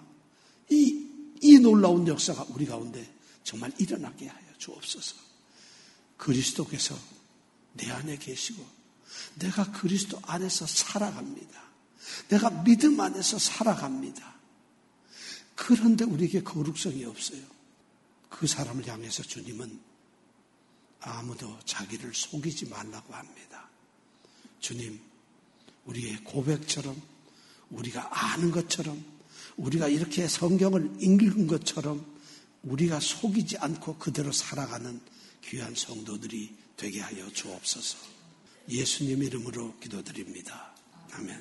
이 놀라운 역사가 우리 가운데 정말 일어나게 하여 주옵소서. 그리스도께서 내 안에 계시고 내가 그리스도 안에서 살아갑니다. 내가 믿음 안에서 살아갑니다. 그런데 우리에게 거룩성이 없어요. 그 사람을 향해서 주님은 아무도 자기를 속이지 말라고 합니다. 주님, 우리의 고백처럼 우리가 아는 것처럼 우리가 이렇게 성경을 읽은 것처럼 우리가 속이지 않고 그대로 살아가는 귀한 성도들이 되게 하여 주옵소서. 예수님 이름으로 기도드립니다. 아멘.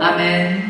아멘.